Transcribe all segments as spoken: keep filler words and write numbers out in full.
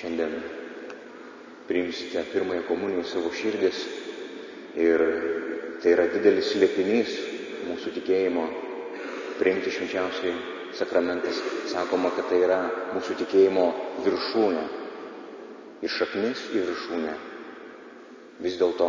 šiandien priimsite pirmąją komuniją į savo širdis ir tai yra didelis slėpinys mūsų tikėjimo priimti švenčiausiai sakramentas. Sakoma, kad tai yra mūsų tikėjimo viršūnė, ir šaknis, ir viršūnė. Vis dėlto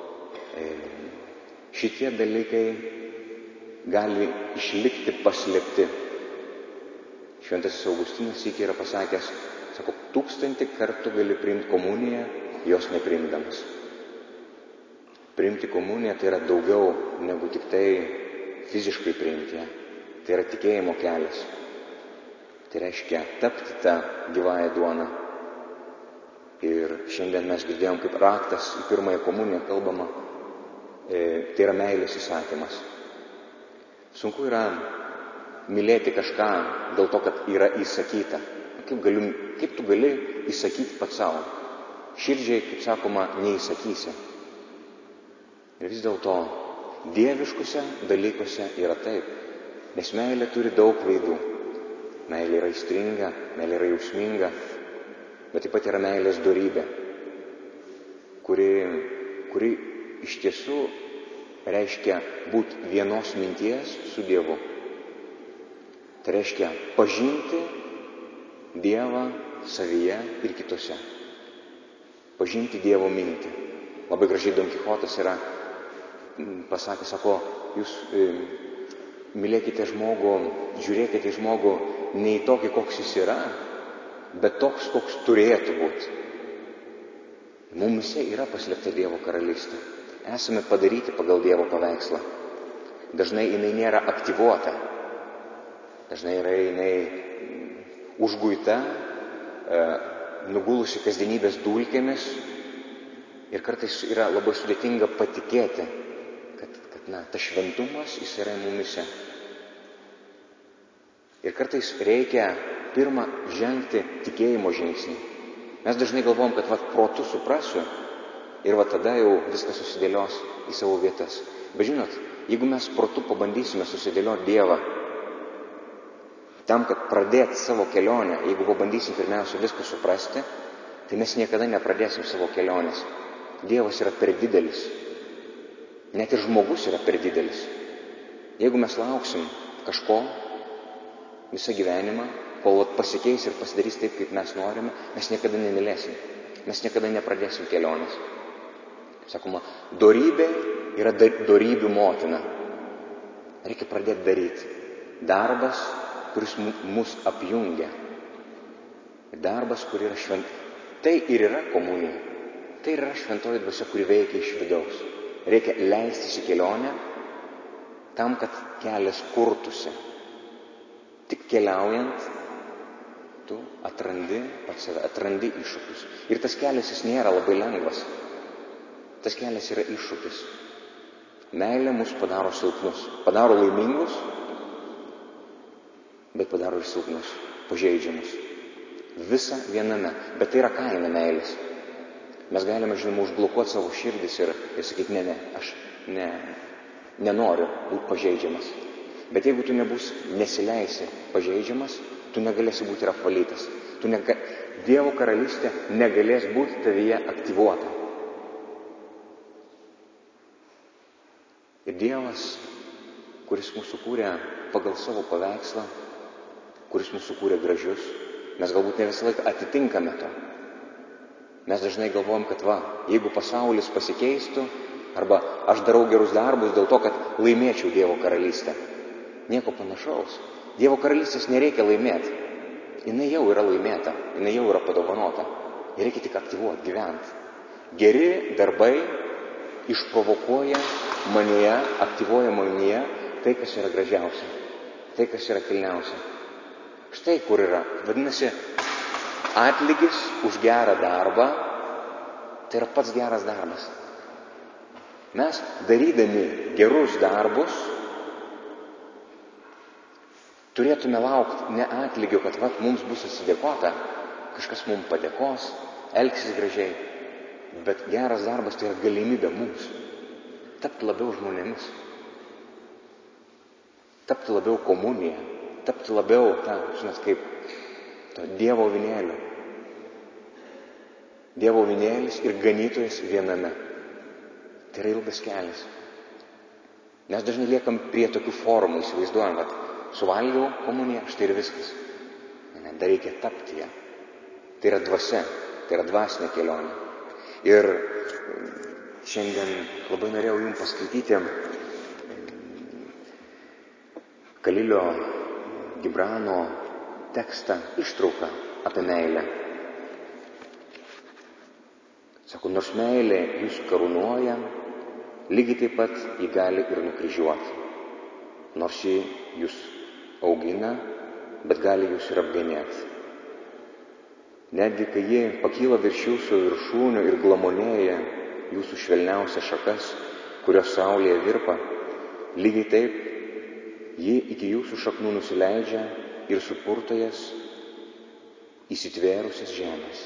šitie dalykai gali išlikti paslėpti. Šventasis Augustinas sykį yra pasakęs, sako, tūkstantį kartų gali priimti komuniją, jos nepriimdamas. Priimti komuniją tai yra daugiau negu tik tai fiziškai priimti ją. Tai yra tikėjimo kelias. Tai reiškia tapti tą gyvąją duoną. Ir šiandien mes girdėjom, kaip raktas į pirmąją komuniją kalbama, e, tai yra meilės įsakymas. Sunku yra mylėti kažką dėl to, kad yra įsakyta. Kaip, galiu, kaip tu gali įsakyti pats savo? Širdžiai, kaip sakoma, neįsakysi. Ir vis dėlto dieviškuose dalykuose yra taip. Nes meilė turi daug veidų. Meilė yra aistringa, meilė yra jausminga, bet taip pat yra meilės dorybė, kuri, kuri iš tiesų reiškia būti vienos minties su Dievu. Tai reiškia pažinti Dievą savyje ir kitose. Pažinti Dievo mintį. Labai gražiai Don Kichotas yra pasakęs, sako, jūs e, mylėkite žmogų, žiūrėkite į žmogų ne į tokį, koks jis yra, bet toks, koks turėtų būti. Mumise yra paslėpta Dievo karalystė. Esame padaryti pagal Dievo paveikslą. Dažnai jinai nėra aktyvuota. Dažnai yra jinai užguita, e, nugulusi kasdienybės dulkėmis ir kartais yra labai sudėtinga patikėti, kad, kad na, tas šventumas jis yra mumise. Ir kartais reikia pirmą žengti tikėjimo žingsnį. Mes dažnai galvom, kad va, protu suprasiu ir va tada jau viskas susidėlios į savo vietas. Bet žinot, jeigu mes protu pabandysime susidėlioti Dievą, tam, kad pradėti savo kelionę, jeigu pabandysim pirmiausia viską suprasti, tai mes niekada nepradėsim savo kelionės. Dievas yra per didelis. Net ir žmogus yra per didelis. Jeigu mes lauksim kažko visą gyvenimą, kol pasikeis ir pasidarys taip, kaip mes norime, mes niekada nemylėsim. Mes niekada nepradėsim kelionės. Sakoma, dorybė yra dorybių motina. Reikia pradėti daryti. Darbas, kuris mus apjungia. Darbas, kur yra švent. Tai ir yra komunija. Tai yra šventoji dvasia, kuri veikia iš vidaus. Reikia leistis į kelionę tam, kad kelias kurtųsi. Tik keliaujant, tu atrandi pats save, atrandi iššūkius. Ir tas kelias jis nėra labai lengvas. Tas kelias yra iššūkis. Meilė mus padaro silpnus, padaro laimingus, bet padaro ir silpnus, pažeidžiamus. Visa viename. Bet tai yra kaina meilės. Mes galime, žinoma, užblokuoti savo širdis ir, ir sakyti, ne, ne, aš ne, nenoriu būti pažeidžiamas. Bet jeigu tu nebus, nesileisi pažeidžiamas, tu negalėsi būti ir apvalytas. Tu nega, Dievo karalystė negalės būti tavyje aktyvuota. Ir Dievas, kuris mūsų kūrė pagal savo paveikslą, kuris mūsų kūrė gražius, mes galbūt ne visą laiką atitinkame to. Mes dažnai galvojam, kad va, jeigu pasaulis pasikeistų, arba aš darau gerus darbus dėl to, kad laimėčiau Dievo karalystę. Nieko panašaus. Dievo karalystės nereikia laimėti. Jinai jau yra laimėta, jinai jau yra padovanota. Ir reikia tik aktyvuoti, gyventi. Geri darbai išprovokuoja manyje, aktyvuoja manyje tai, kas yra gražiausia, tai, kas yra kilniausia. Štai kur yra. Vadinasi, atlygis už gerą darbą, tai yra pats geras darbas. Mes darydami gerus darbus turėtume laukti ne atlygio, kad vat, mums bus atsidėkota, kažkas mums padėkos, elgsis gražiai, bet geras darbas tai yra galimybė mums tapti labiau žmonėmis, tapti labiau komunija, tapti labiau, ta, žinot, kaip to Dievo avinėliu. Dievo avinėlis ir ganytojas viename. Tai yra ilgas kelias. Mes dažnai liekam prie tokių formų, įsivaizduojam, kad suvalgiau komuniją, štai ir viskas. Ne, dar reikia tapti ją. Tai yra dvasia, tai yra dvasinė kelionė. Ir šiandien labai norėjau jums paskaityti Kalilio Gibrano tekstą, ištrauką apie meilę. Sako, nors meilė jūs karūnuoja, lygiai taip pat jį gali ir nukryžiuoti. Nors jį jūs augina, bet gali jūs ir apgainėti. Netgi kai ji pakyla virš jūsų viršūnių ir glamonėja jūsų švelniausias šakas, kurios saulėje virpa, lygiai taip ji iki jūsų šaknų nusileidžia ir supurto jas įsitvėrusias žemės.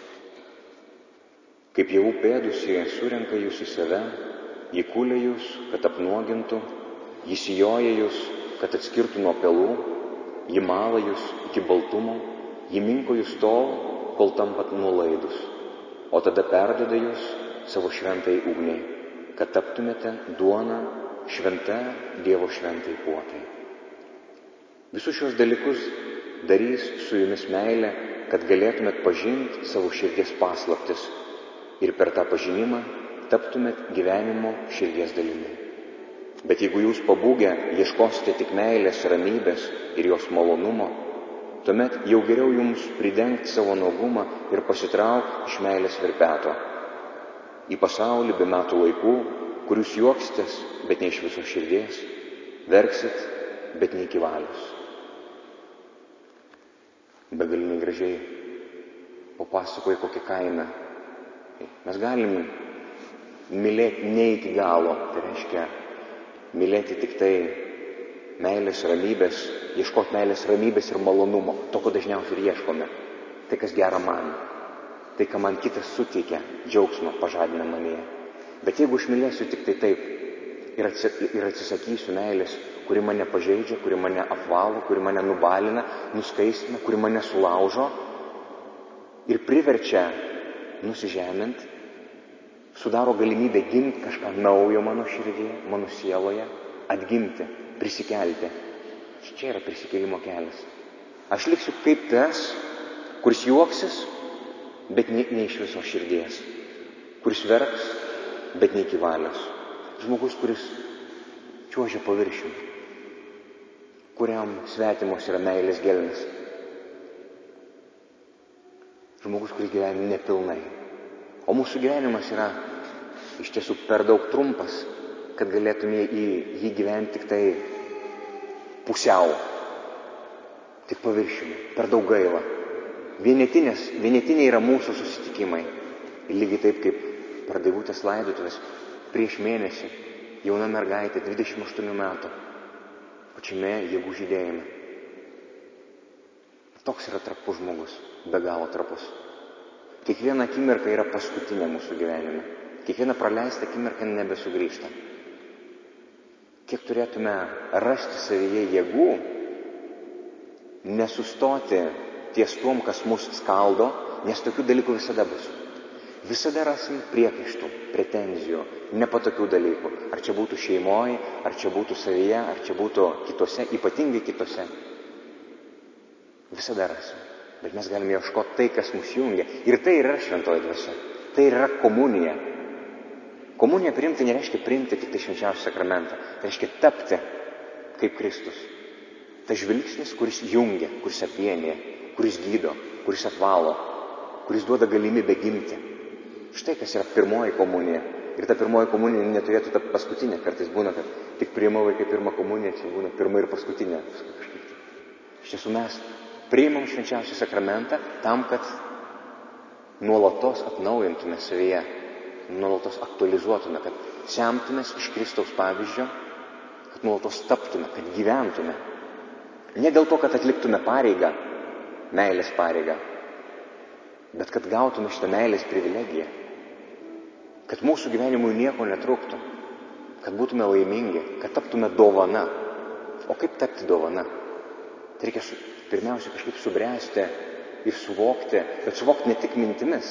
Kaip javų pėdus jie surenka jūs į save, jį kūlė jūs, kad apnuogintų, jį sijoja jūs, kad atskirtų nuo pelų, jį mala jūs iki baltumo, jį minko jūs tol, kol tampat nuolaidus, o tada perduoda jūs savo šventai ugniai, kad taptumėte duona šventa Dievo šventai puotai. Visus šios dalykus darys su jumis meilė, kad galėtumėt pažinti savo širdies paslaptis ir per tą pažinimą taptumėt gyvenimo širdies dalimi. Bet jeigu jūs pabūgę ieškosite tik meilės, ramybės ir jos malonumo, tuomet jau geriau jums pridengti savo nuogumą ir pasitraukti iš meilės verpeto į pasaulį be metų laikų, kur jūs juoksitės, bet ne iš viso širdies, verksit, bet ne iki valios. Begaliniai gražiai papasakoja kokią kainą. Mes galim mylėti ne iki galo, tai reiškia mylėti tik tai meilės, ramybės, ieškoti meilės, ramybės ir malonumo, to, ko dažniausiai ir ieškome. Tai, kas gera man, tai, ką man kitas suteikia, džiaugsmą pažadina manyje. Bet jeigu aš mylėsiu tik tai taip ir atsisakysiu meilės, kuri mane pažeidžia, kuri mane apvalo, kuri mane nubalina, nuskaistina, kuri mane sulaužo ir priverčia nusižemint, sudaro galimybę gimti kažką naujo mano širdyje, mano sieloje, atgimti, prisikelti. Čia yra prisikėlimo kelias. Aš liksiu kaip tas, kuris juoksis, bet ne, ne iš viso širdies, kuris verks, bet ne iki valios. Žmogus, kuris čiuožia paviršium, kuriam svetimos yra meilės gelmės. Žmogus, kuris gyvena nepilnai. O mūsų gyvenimas yra iš tiesų per daug trumpas, kad galėtume į jį gyventi tik tai pusiau, tik paviršiumi, per daug gaila. Vienetinės, vienetiniai yra mūsų susitikimai. Ir lygiai taip kaip per Daivutės laidotuvės prieš mėnesį jauna mergaitė, dvidešimt aštuonių metų, pačiame jėgų žydėjime. Toks yra trapus žmogus, be galo trapus. Kiekviena akimirka yra paskutinė mūsų gyvenime. Kiekviena praleista akimirka nebesugrįžta. Kiek turėtume rasti savyje jėgų, nesustoti ties tuom, kas mus skaldo, nes tokių dalykų visada bus. Visada rasim priekaištų, pretenzijų, nepatokių dalykų. Ar čia būtų šeimoje, ar čia būtų savyje, ar čia būtų kitose, ypatingai kitose. Visada rasim. Bet mes galime ieškoti tai, kas mus jungia. Ir tai yra šventoji dvasia. Tai yra komunija. Komuniją priimti nereiškia priimti tik tai švenčiausią sakramentą. Tai reiškia tapti kaip Kristus. Tai žvilgsnis, kuris jungia, kuris apvienija, kuris gydo, kuris apvalo, kuris duoda galimybę gimti. Štai kas yra pirmoji komunija. Ir ta pirmoji komunija neturėtų tapti paskutinė. Kartais būna, kad tik priima vaikai pirmą komuniją, čia būna pirma ir paskutinė. Iš tiesų mes priimam švenčiausią sakramentą tam, kad nuolatos atnaujintume savyje, nuolatos aktualizuotume, kad semtumės iš Kristaus pavyzdžio, kad nuolatos taptume, kad gyventume. Ne dėl to, kad atliktume pareigą, meilės pareigą, bet kad gautume šitą meilės privilegiją. Kad mūsų gyvenimui nieko netrūktų, kad būtume laimingi, kad taptume dovana. O kaip tapti dovana? Tai reikia su, pirmiausia kažkaip subręsti ir suvokti, bet suvokti ne tik mintimis,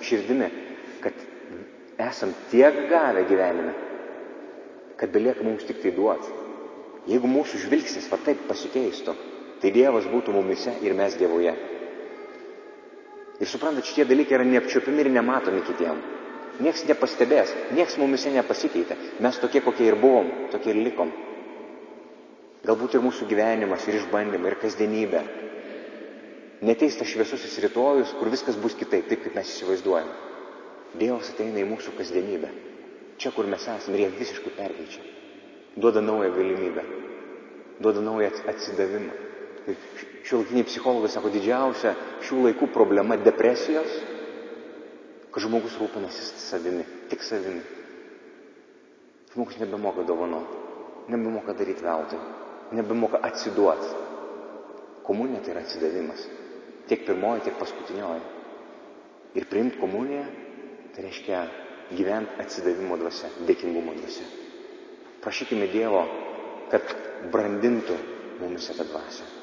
širdimi, kad esam tiek gavę gyvenime, kad belieka mums tik tai duoti. Jeigu mūsų žvilgsnis va taip pasikeistų, tai Dievas būtų mumise ir mes Dievoje. Ir suprantat, šitie dalykai yra neapčiuopimi ir nematomi kitiem. Niekas nepastebės, niekas mumise nepasikeitė. Mes tokie, kokie ir buvom, tokie ir likom. Galbūt ir mūsų gyvenimas, ir išbandymai, ir kasdienybė. Neteis tas šviesusis rytojus, kur viskas bus kitaip, taip kaip mes įsivaizduojame. Dievas ateina į mūsų kasdienybę. Čia, kur mes esame, ir jie visiškai perkeičia. Duoda naują galimybę. Duoda naują atsidavimą. Šiuolaikiniai psichologai sako, didžiausia šių laikų problema depresijos, kad žmogus rūpinasi savimi, tik savimi. Žmogus nebemoka dovanoti, nebemoka daryti veltui, nebemoka atsiduoti. Komunija tai yra atsidavimas. Tiek pirmoji, tiek paskutinioji. Ir priimti komuniją, tai reiškia gyventi atsidavimo dvasia, dėkingumo dvasia. Prašykime Dievo, kad brandintų mumis tą dvasią.